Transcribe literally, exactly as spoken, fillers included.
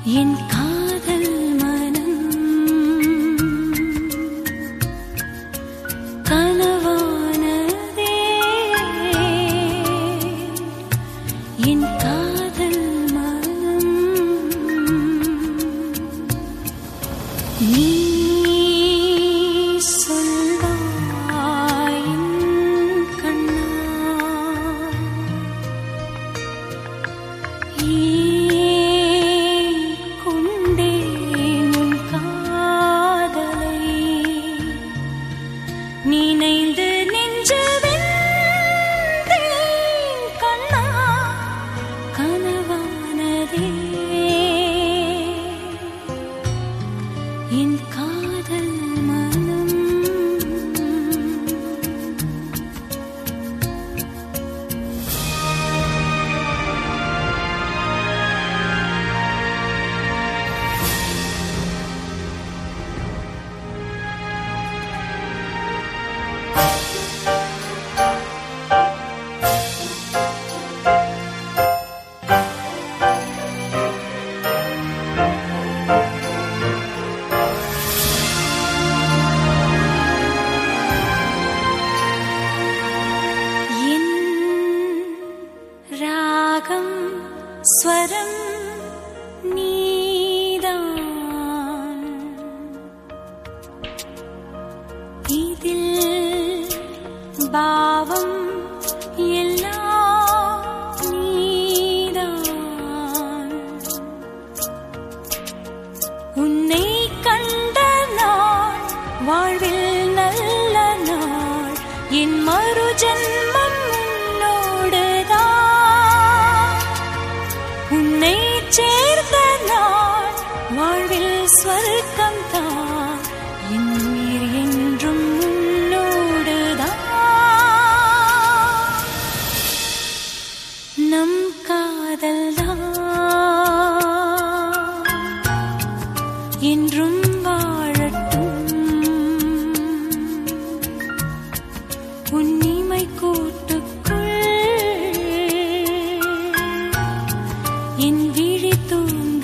என் காதல் மனம் கனவானதே என் காதல் மனம் நீ சொல்வாய் கண்ணா நினைந்து நெஞ்சு வெந்தேன் கண்ணா கனவானதே என் காதல் மனம் ராகம் ஸ்வரம் நீதான் இதில் பாவம் எல்லாம் நீதான் உன்னை கண்ட நாள் வாழ்வில் நல்ல நாள் என் மறு ஜென்மம் உன்னை சேர்ந்த நாள் வாழ்வில் ஸ்வர்க்கம் தான் என் உயிர் என்றும் உன்னோடுதான் நம் காதல் தான் என்றும் வாழட்டும் உன் இமை கூட்டுக்குள் என் விழி தூங்கும்